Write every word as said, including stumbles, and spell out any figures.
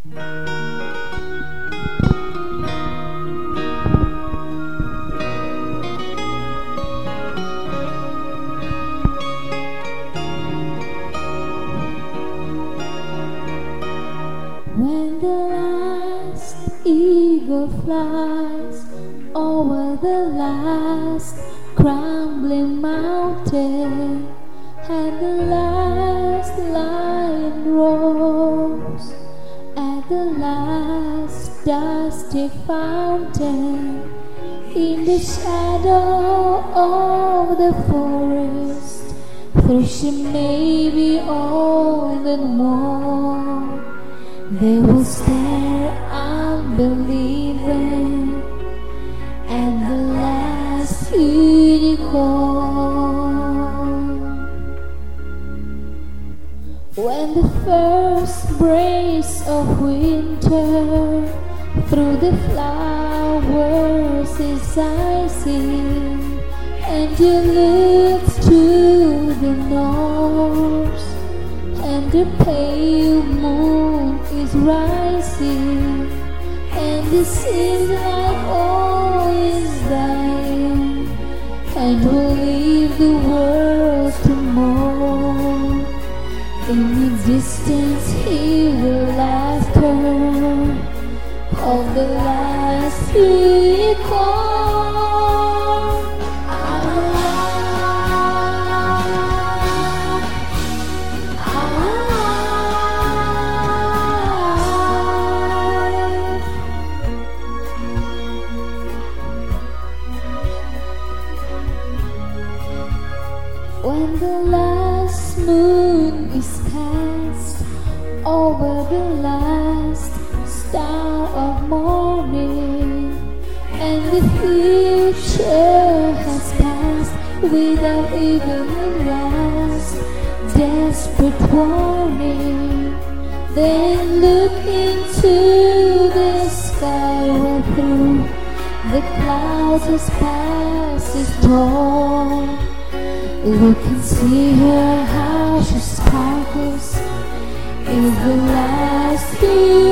When the last eagle flies over the last crumbling mountain, and the last lion roars at the last dusty fountain, in the shadow of the forest, threshing may be old and worn. They will stare unbelieving at the last unicorn. When the first breeze of winter through the flowers is rising, and you look to the north, and the pale moon is rising, and it seems like all is dying, and we'll leave the world tomorrow. In the distance hear the laughter of the last unicorn. When the last moon is cast over the last star of morning, and the future has passed without even a last desperate warning, then look into the sky where through the clouds has passed its dawn. Look and see her how she sparkles in the last